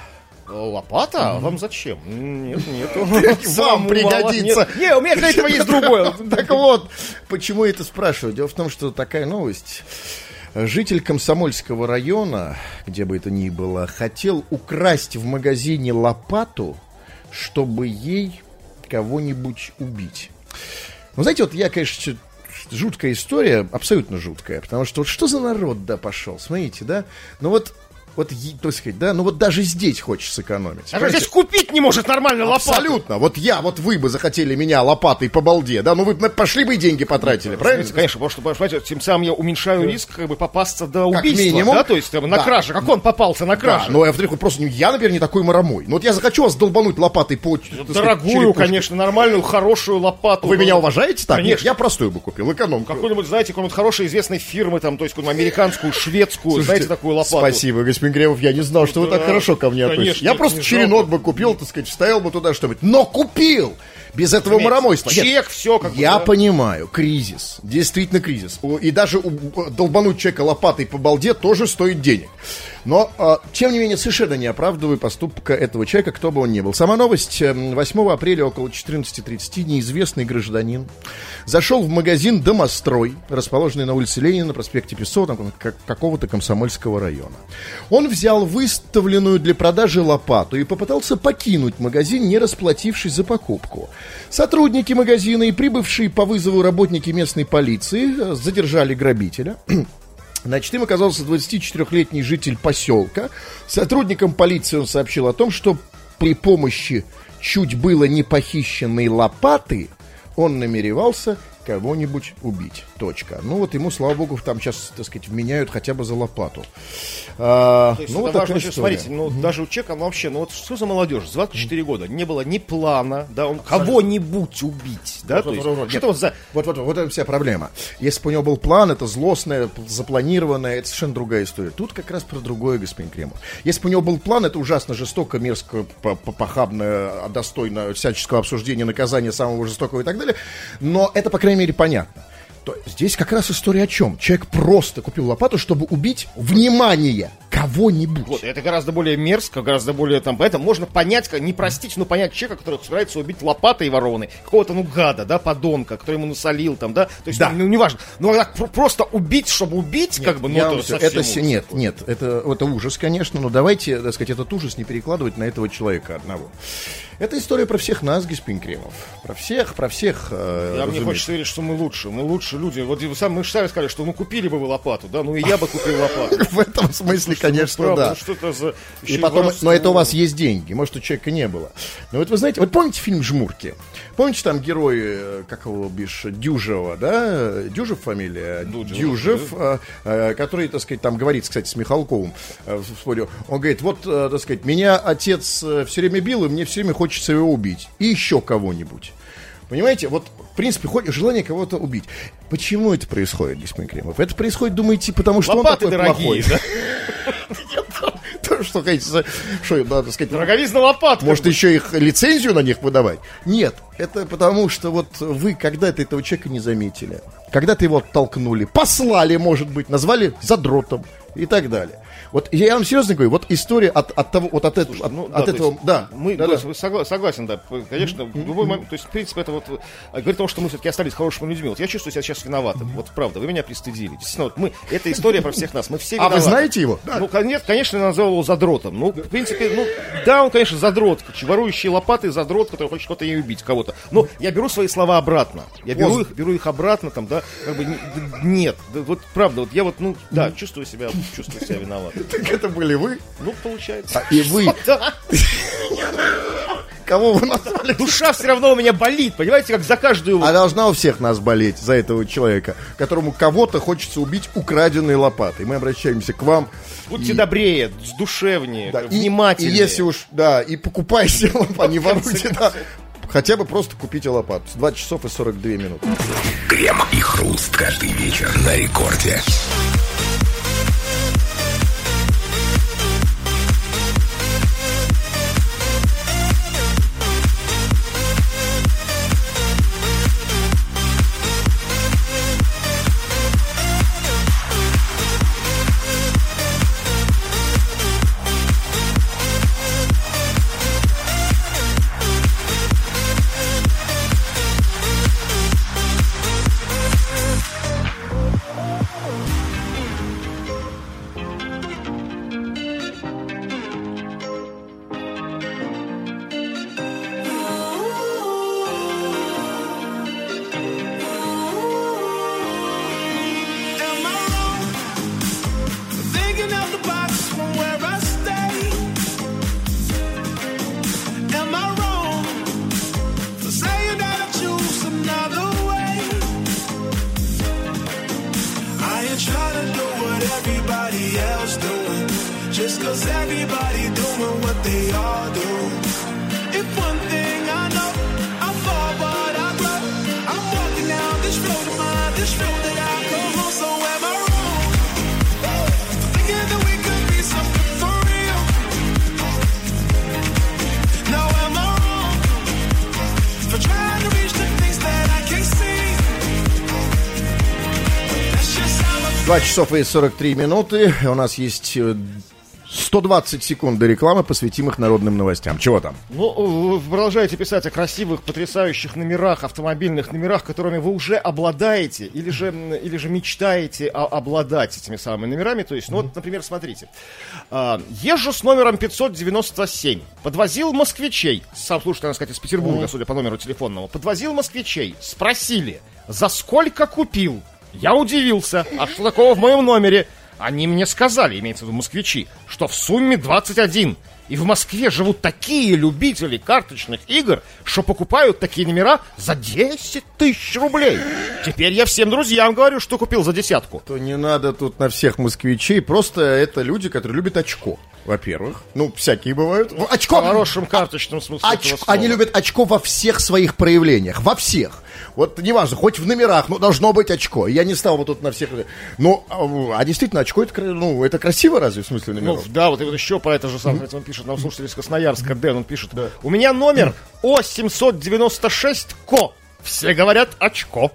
Лопата? Вам зачем? Нет, нету. Вам пригодится. Не, у меня для этого есть другое. Так вот, почему я это спрашиваю? Дело в том, что такая новость. Житель Комсомольского района, где бы это ни было, хотел украсть в магазине лопату, чтобы ей кого-нибудь убить. Ну, знаете, вот я, конечно, жуткая история, абсолютно жуткая, потому что вот что за народ, да, пошел, смотрите, да, ну вот, так сказать, да, ну вот даже здесь хочешь сэкономить. А здесь купить не может нормально лопату. Абсолютно. Вот вы бы захотели меня лопатой по балде, да, ну вы пошли бы и деньги потратили, правильно? Конечно, потому что, понимаете, тем самым я уменьшаю риск как бы попасться до убийства, минимум. да, то есть на краже. Как он попался на краже? Да, но я вдруг просто, я, например, не такой маромой. Ну вот я захочу вас долбануть лопатой по... Дорогую, конечно, нормальную, хорошую лопату. Вы меня уважаете так? Конечно. Нет, я простую бы купил, экономку. Какую-нибудь, знаете, какой-нибудь хорошей известной фирмы, там, то есть какую-нибудь американскую, шведскую, знаете, такую лопату. Спасибо, господин Кремов, я не знал, что вы так хорошо ко мне относитесь. Я просто черенок бы купил, так сказать, вставил бы туда что-нибудь. Но купил! Без этого маромойства. Чек, все как бы. Я понимаю, кризис. Действительно кризис. И даже долбануть человека лопатой по балде тоже стоит денег. Но, тем не менее, совершенно не оправдываю поступка этого человека, кто бы он ни был. Сама новость. 8 апреля около 14:30 неизвестный гражданин зашел в магазин «Домострой», расположенный на улице Ленина, на проспекте Песцова, там, какого-то Комсомольского района. Он взял выставленную для продажи лопату и попытался покинуть магазин, не расплатившись за покупку. Сотрудники магазина и прибывшие по вызову работники местной полиции задержали грабителя. Значит, им оказался 24-летний житель поселка. Сотрудникам полиции он сообщил о том, что при помощи чуть было не похищенной лопаты он намеревался кого-нибудь убить. Точка. Ну вот ему, слава богу, там сейчас, так сказать, вменяют хотя бы за лопату. То есть ну, это вот важно, такая смотрите, ну даже у человека, ну вообще, ну вот что за молодежь, 24 года, не было ни плана, да, он кого-нибудь убить, да, то есть, что вот за... Вот это вся проблема. Если бы у него был план, это злостное, запланированное, это совершенно другая история. Тут как раз про другое, господин Кремов. Если бы у него был план, это ужасно жестоко, мерзко, похабно, достойно всяческого обсуждения, наказания самого жестокого и так далее, но это, по крайней мере, понятно. То здесь как раз история о чем? Человек просто купил лопату, чтобы убить, внимание, кого-нибудь. Вот, это гораздо более мерзко, гораздо более там, поэтому можно понять, не простить, но понять человека, который собирается убить лопатой ворованной, какого-то, ну, гада, да, подонка, который ему насолил там, да, то есть, да. Ну, неважно, но так просто убить, чтобы убить, нет, как бы, ну, нет, это ужас, конечно, но давайте, так сказать, этот ужас не перекладывать на этого человека одного. Это история про всех нас, господин Кремов. Про всех. Мне хочется верить, что мы лучше люди. Вот вы сами сказали, что ну купили бы вы лопату, да, ну и я бы купил лопату. В этом смысле, конечно, да. И потом, но это у вас есть деньги, может, у человека не было. Но вот вы знаете, вот помните фильм «Жмурки»? Помните там герой, как его бишь, Дюжева, да? Дюжев фамилия? Дюжев, который, так сказать, там говорит, кстати, с Михалковым в споре. Он говорит, вот, так сказать, меня отец все время бил, и мне все время хочется его убить. И еще кого-нибудь. Понимаете, вот, в принципе, желание кого-то убить. Почему это происходит, господин Кремов? Это происходит, думаете, потому что лопаты он такой дорогие, плохой? Что хотите, что, надо сказать, дороговизна лопат. Может, еще их лицензию на них выдавать? Нет, это потому, что вот вы когда-то этого человека не заметили. Когда-то его оттолкнули, послали, может быть, назвали задротом и так далее. Вот я вам серьезно говорю, вот история от того, вот от этого, от этого, да. Согласен, да, конечно, в любой момент, то есть, в принципе, это вот говорит о том, что мы все-таки остались хорошими людьми. Вот я чувствую себя сейчас виноватым, вот правда, вы меня пристыдили. Действительно, вот это история про всех нас, мы все виноваты. А вы знаете его? Ну, нет, конечно, я назвал его задротом. Ну, в принципе, ну, да, он, конечно, задрот, ворующий лопаты, задрот, который хочет что-то ей убить, кого-то. Но я беру свои слова обратно. Я беру их обратно, там, да, как бы, нет, вот правда, вот я вот, ну, да, чувствую себя виноватым. Так это были вы? Ну, получается. И вы? Да. Кого вы назвали? Душа все равно у меня болит, понимаете, как за каждую... А должна у всех нас болеть за этого человека, которому кого-то хочется убить украденной лопатой. Мы обращаемся к вам. Будьте добрее, душевнее, да, внимательнее. И если уж, да, и покупайте лопату, не воруйте, да. Хотя бы просто купите лопату. 20 часов и 42 минуты. Крем и хруст каждый вечер на рекорде. just 'cause everybody doing what they all do. If one thing I know, I fall but I grow. I'm walking down this road of mine, this road that I go home. So am I wrong? Thinking that we could be something for real. Now am I wrong for trying to reach the things that I can't see? That's just how I 2 часов и 43 минуты. У нас есть 120 секунд до рекламы, посвятим их народным новостям. Чего там? Ну, вы продолжаете писать о красивых, потрясающих номерах, автомобильных номерах, которыми вы уже обладаете, или же мечтаете обладать этими самыми номерами. То есть, ну вот, например, смотрите. Езжу с номером 597. Подвозил москвичей. Сам слушатель, надо сказать, из Петербурга, судя по номеру телефонному. Подвозил москвичей. Спросили, за сколько купил? Я удивился. А что такого в моем номере? Они мне сказали, имеется в виду москвичи, что в сумме 21. И в Москве живут такие любители карточных игр, что покупают такие номера за 10 тысяч рублей. Теперь я всем друзьям говорю, что купил за десятку. То не надо тут на всех москвичей. Просто это люди, которые любят очко. Во-первых. Ну, всякие бывают. Очко. В хорошем карточном смысле этого слова. Они любят очко во всех своих проявлениях. Во всех. Вот неважно, хоть в номерах, но должно быть очко. Я не стал вот тут на всех. Ну, а действительно, очко это красиво разве, в смысле номеров? Ну, да, вот еще про это же самое. Он пишет, нам слушатель из Красноярска, Дэн, он пишет. Да. У меня номер О796-КО. Все говорят очко.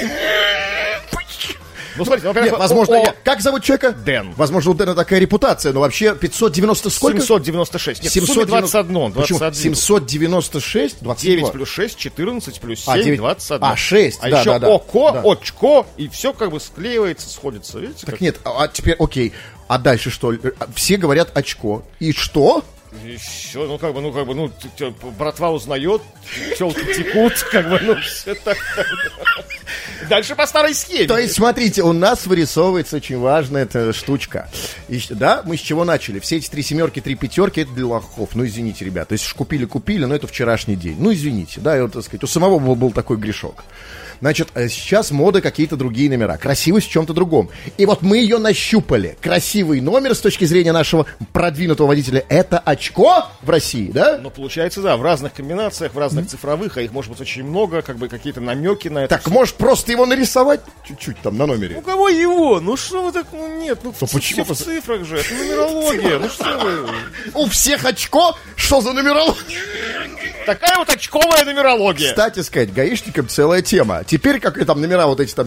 Ну, смотрите, нет, возможно, как зовут человека? Дэн. Возможно, у Дэна такая репутация, но вообще 590 сколько? 796. Нет, 721. Почему? 796? 22. 9 плюс 6, 14 плюс 7, 9. 21. 6, а да, еще да. ОКО, да. очко, и все как бы склеивается, сходится. Видите, так как? нет, а теперь, окей. А дальше что? Все говорят очко. И что? И все, братва узнает, телки текут, все так. Дальше по старой схеме. То есть, смотрите, у нас вырисовывается очень важная эта штучка. И, да, мы с чего начали? Все эти 3 семерки, 3 пятерки, это для лохов. Ну, извините, ребята. То есть, купили, но это вчерашний день. Ну, извините, да, и вот, так сказать, у самого был такой грешок. Значит, сейчас мода какие-то другие номера. Красивость в чем-то другом. И вот мы ее нащупали. Красивый номер с точки зрения нашего продвинутого водителя. Это очко в России, да? Ну, получается, да, в разных комбинациях, в разных цифровых, а их может быть очень много, как бы какие-то намеки на это. Так, может, просто его нарисовать чуть-чуть там на номере? У кого его? Ну, что вы так, нет, почему? В цифрах же, это нумерология, ну что вы... У всех очко? Что за нумерология? Такая вот очковая нумерология. Кстати сказать, гаишникам целая тема. Теперь, как там номера вот эти там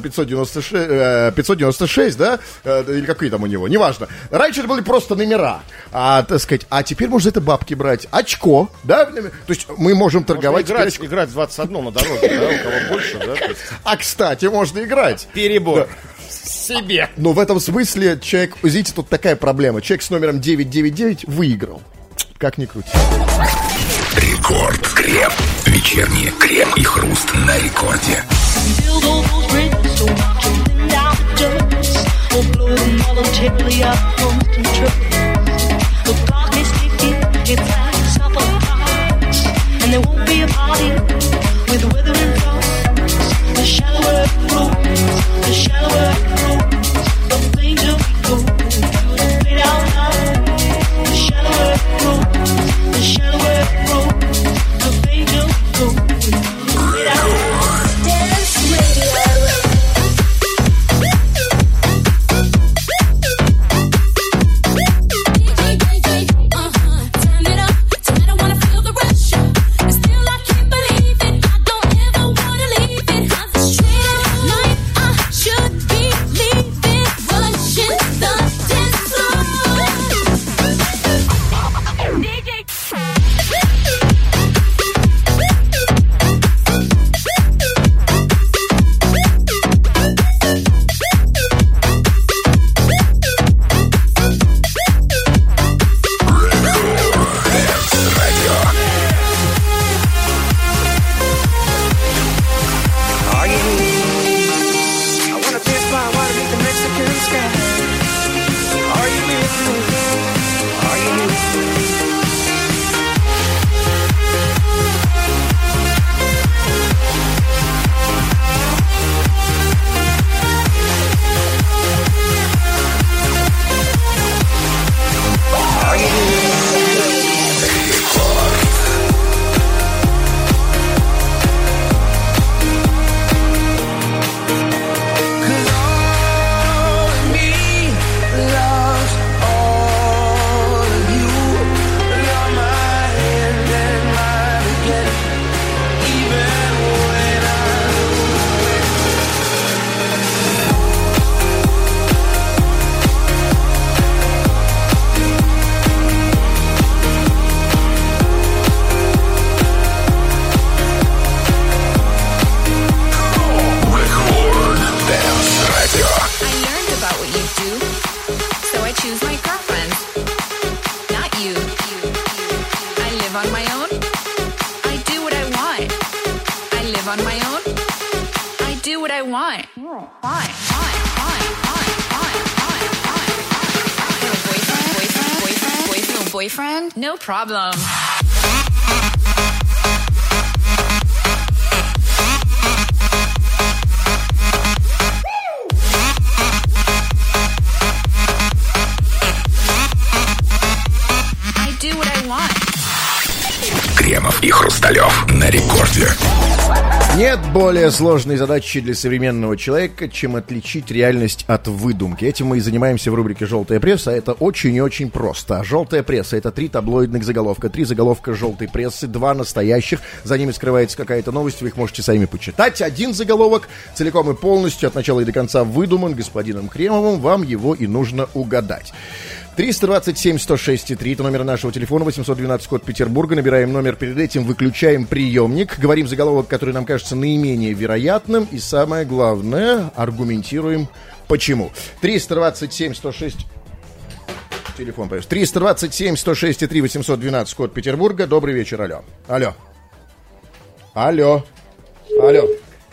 596, да? Или какие там у него, неважно. Раньше это были просто номера. Так сказать, а теперь можно это бабки брать. Очко, да? То есть мы можем торговать. Можно играть 21 на дороге, да? У кого больше, да? А, кстати, можно играть. Перебор. Да. Себе. Но в этом смысле человек, видите, тут такая проблема. Человек с номером 999 выиграл. Как ни крути. Рекорд. Крем. Вечерний Крем и Хруст на рекорде. live on my own. I do what I want. Boyfriend? No problem. I do what I want. Кремов и Хрусталев на рекорде. Нет более сложной задачи для современного человека, чем отличить реальность от выдумки. Этим мы и занимаемся в рубрике «Желтая пресса». Это очень и очень просто. «Желтая пресса» — это 3 таблоидных заголовка. 3 заголовка желтой прессы, 2 настоящих. За ними скрывается какая-то новость, вы их можете сами почитать. 1 заголовок целиком и полностью от начала и до конца выдуман господином Кремовым. Вам его и нужно угадать. 327-106-3, это номер нашего телефона, 812 код Петербурга. Набираем номер, перед этим выключаем приемник. Говорим заголовок, который нам кажется наименее вероятным. И самое главное, аргументируем почему. 327-106... Телефон, пожалуйста. 327-106-3, 812 код Петербурга. Добрый вечер, алло. Алло. Алло. Алло.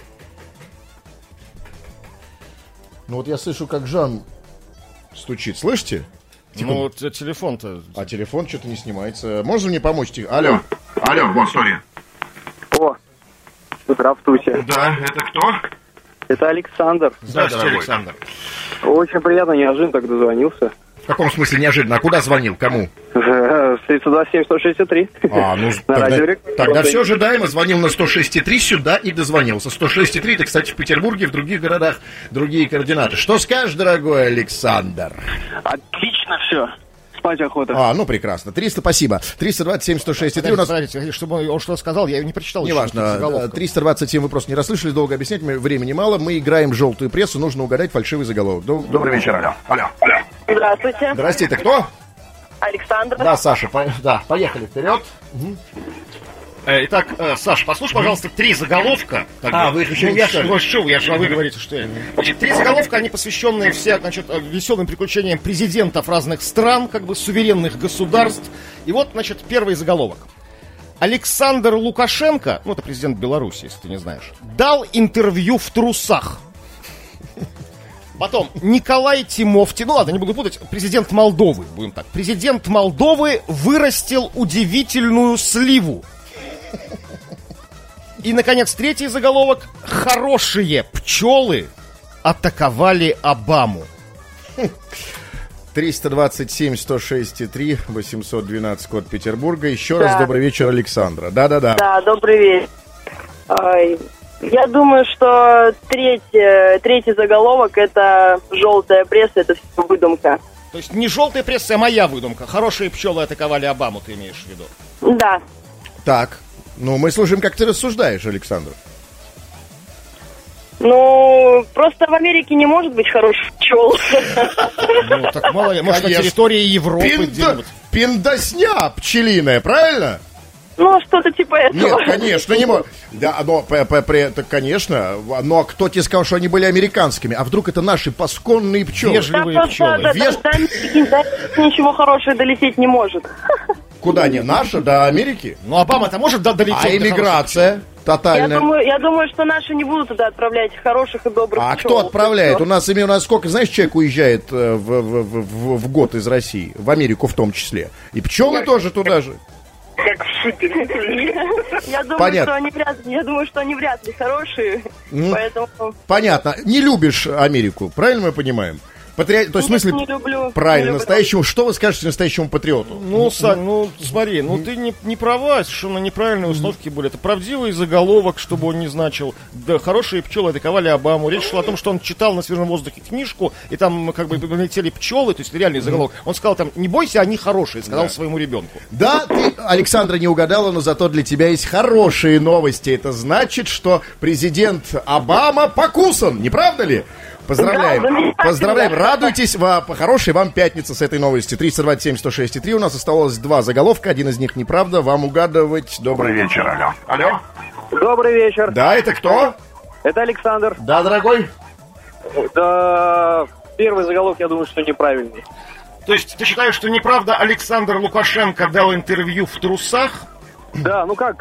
Ну вот я слышу, как Жан стучит. Слышите? Ну, вот телефон-то... А телефон что-то не снимается. Можно мне помочь? Алло. Алло, вот, сори. О, здравствуйте. Да, это кто? Это Александр. Здравствуйте, Александр. Очень приятно, неожиданно так дозвонился. В каком смысле неожиданно? А куда звонил? Кому? 327-163. А, ну, На радио тогда все ожидаемо. Звонил на 106,3 сюда и дозвонился. 106,3, это, кстати, в Петербурге, в других городах другие координаты. Что скажешь, дорогой Александр? Отлично все. Спать охота. А, ну, прекрасно. 300, спасибо. 327-106,3 у нас... Подождите, чтобы он что сказал, я не прочитал. Неважно, 327 вы просто не расслышали, долго объяснять, времени мало. Мы играем в желтую прессу, нужно угадать фальшивый заголовок. Добрый вечер, алло. Алло. Здравствуйте. Здрасте, это кто? Александр. Да, Саша, поехали вперед. Итак, Саш, послушай, пожалуйста, 3 заголовка. Вы их еще не читали. Вы говорите, что я... Значит, 3 заголовка, они посвященные все, значит, веселым приключениям президентов разных стран, как бы суверенных государств. И вот, значит, первый заголовок. Александр Лукашенко, ну, это президент Беларуси, если ты не знаешь, дал интервью в трусах. Потом Николай Тимофти, ну ладно, не буду путать, президент Молдовы, будем так. Президент Молдовы вырастил удивительную сливу. И, наконец, третий заголовок. Хорошие пчелы атаковали Обаму. 327-106-3, 812 код Петербурга. Еще раз добрый вечер, Александра. Да-да-да. Да, добрый вечер. Я думаю, что третий заголовок — это желтая пресса, это все выдумка. То есть не желтая пресса, а моя выдумка. Хорошие пчелы атаковали Обаму, ты имеешь в виду? Да. Так, ну мы слушаем, как ты рассуждаешь, Александр. Ну, просто в Америке не может быть хороших пчел. Ну, так мало ли, может, на территории Европы где-нибудь. Пиндосня пчелиная, правильно? Ну, что-то типа этого. Нет, конечно, не может. Да, но, конечно, но кто тебе сказал, что они были американскими? А вдруг это наши пасконные пчелы? Вежливые пчелы. До ничего хорошего долететь не может. Куда не наша? До Америки? Ну, Обама-то может долететь. А иммиграция тотальная? Я думаю, что наши не будут туда отправлять хороших и добрых пчел. А кто отправляет? У нас сколько, знаешь, человек уезжает в год из России, в Америку в том числе. И пчелы тоже туда же. Как в шутере. Я думаю, Понятно. что они вряд ли хорошие, поэтому... Понятно. Не любишь Америку, правильно мы понимаем? То есть, в смысле, не люблю. правильно, Не люблю. настоящему, что вы скажете настоящему патриоту? Ну, Сань, ну, смотри, ну ты не права, совершенно неправильные установки были. Это правдивый заголовок, чтобы он не значил. Да, хорошие пчелы атаковали Обаму. Речь шла о том, что он читал на свежем воздухе книжку, и там как бы прилетели пчелы, то есть реальный заголовок. Он сказал там, не бойся, они хорошие, сказал своему ребенку. Да, ты, Александра, не угадала, но зато для тебя есть хорошие новости. Это значит, что президент Обама покусан, не правда ли? Поздравляем. Да, замечательно. Поздравляем. Радуйтесь. Хорошей вам пятницы с этой новости. 327-106-3. У нас оставалось 2 заголовка. Один из них неправда. Вам угадывать. Добрый вечер. Алло. Алло. Добрый вечер. Да, это кто? Это Александр. Да, дорогой. Да, первый заголовок, я думаю, что неправильный. То есть ты считаешь, что неправда Александр Лукашенко дал интервью в трусах? Да, ну как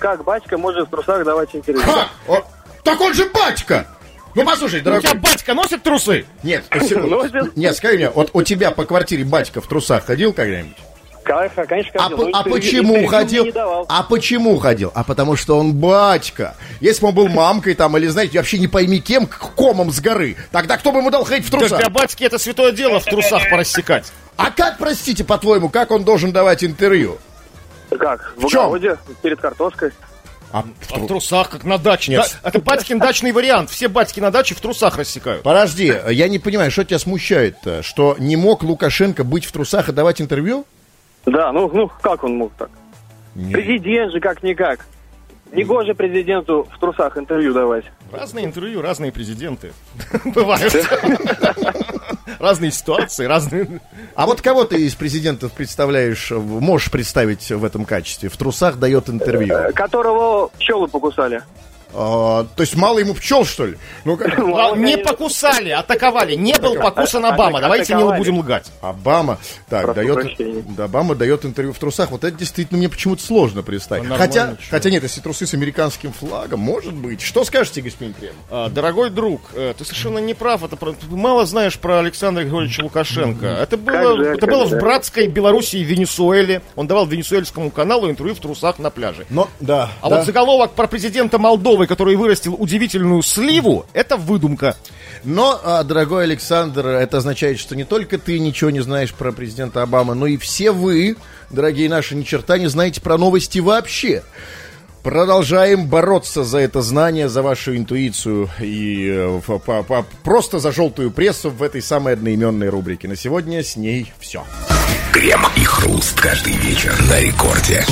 как батька может в трусах давать интервью? Ха! Так он же батька! Ну, послушай, У дорогой... тебя батька носит трусы? Нет, секунду. Нет, скажи мне, вот у тебя по квартире батька в трусах ходил когда-нибудь? Конечно, А, ходил. Но а интервью- почему интервью ходил? мне не давал. А почему ходил? А потому что он батька. Если бы он был мамкой там, или, знаете, вообще не пойми кем, комом с горы, тогда кто бы ему дал ходить в Да трусах? для батьки это святое дело в трусах порассекать. А как, простите, по-твоему, как он должен давать интервью? Как? В чем? огороде, перед картошкой. А, А в трусах, как на даче. Нет. Да, это батькин дачный вариант. Все батьки на даче в трусах рассекают. Подожди, я не понимаю, что тебя смущает-то? Что не мог Лукашенко быть в трусах и давать интервью? Да, ну как он мог так? Президент же как-никак. Негоже президенту в трусах интервью давать. Разные интервью, разные президенты. Бывают. Разные ситуации, разные... А вот кого ты из президентов представляешь, можешь представить в этом качестве? В трусах дает интервью. Которого пчелы покусали. То есть мало ему пчел, что ли? Ну, как... Мало, Не конечно. покусали, атаковали. Не был покусан Обама. Давайте не Атаковали. будем лгать. Обама, так, Прошу дает, прощения. да, Обама дает интервью в трусах. Вот это действительно мне почему-то сложно представить. Ну, Хотя, нормально, чё. хотя нет, если трусы с американским флагом, может быть. Что скажете, господин Кремов? Дорогой друг, ты совершенно не прав. Ты мало знаешь про Александра Григорьевича Лукашенко. Это было в братской Белоруссии и Венесуэле. Он давал венесуэльскому каналу интервью в трусах на пляже. Но, да, А да. вот заголовок про президента Молдовы, который вырастил удивительную сливу, это выдумка. Но, дорогой Александр, это означает, что не только ты ничего не знаешь про президента Обамы, но и все вы, дорогие наши, ни черта не знаете про новости вообще. Продолжаем бороться за это знание, за вашу интуицию и просто за желтую прессу в этой самой одноименной рубрике. На сегодня с ней все. Крем и хруст каждый вечер на рекорде.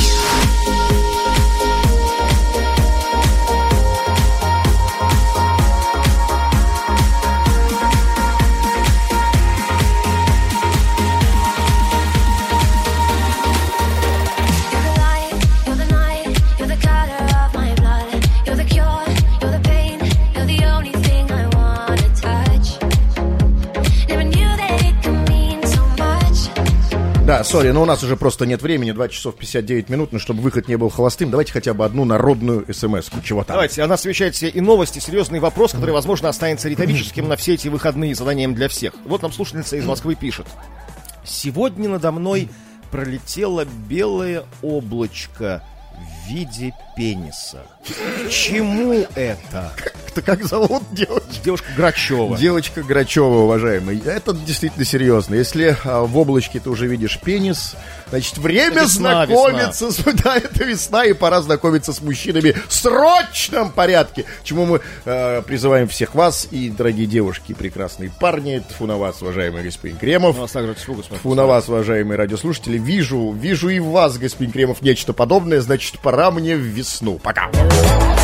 You're the light, you're the night, you're the color of my blood. You're the cure, you're the pain, you're the only thing I wanna touch. Never knew that it could mean so much. Да, сори, но у нас уже просто нет времени, 2 часов 59 минут, но чтобы выход не был холостым, давайте хотя бы одну народную смс-ку, чего там. Давайте, она освещает все и новости, серьезный вопрос, который, возможно, останется риторическим на все эти выходные, заданием для всех. Вот нам слушательница из Москвы пишет. Сегодня надо мной пролетело белое облачко в виде пениса. К чему это? Как зовут девочку? Девушка Грачева. Девочка Грачева, уважаемый. Это действительно серьезно. Если в облачке ты уже видишь пенис, значит, время Весна, знакомиться. Да, это весна, и пора знакомиться с мужчинами в срочном порядке. Чему мы призываем всех вас и, дорогие девушки, прекрасные парни. Тьфу на вас, уважаемый господин Кремов. У нас также тьфу, господин. Тьфу на вас, уважаемые радиослушатели. Вижу и в вас, господин Кремов, нечто подобное. Значит, пора мне в весну. Пока.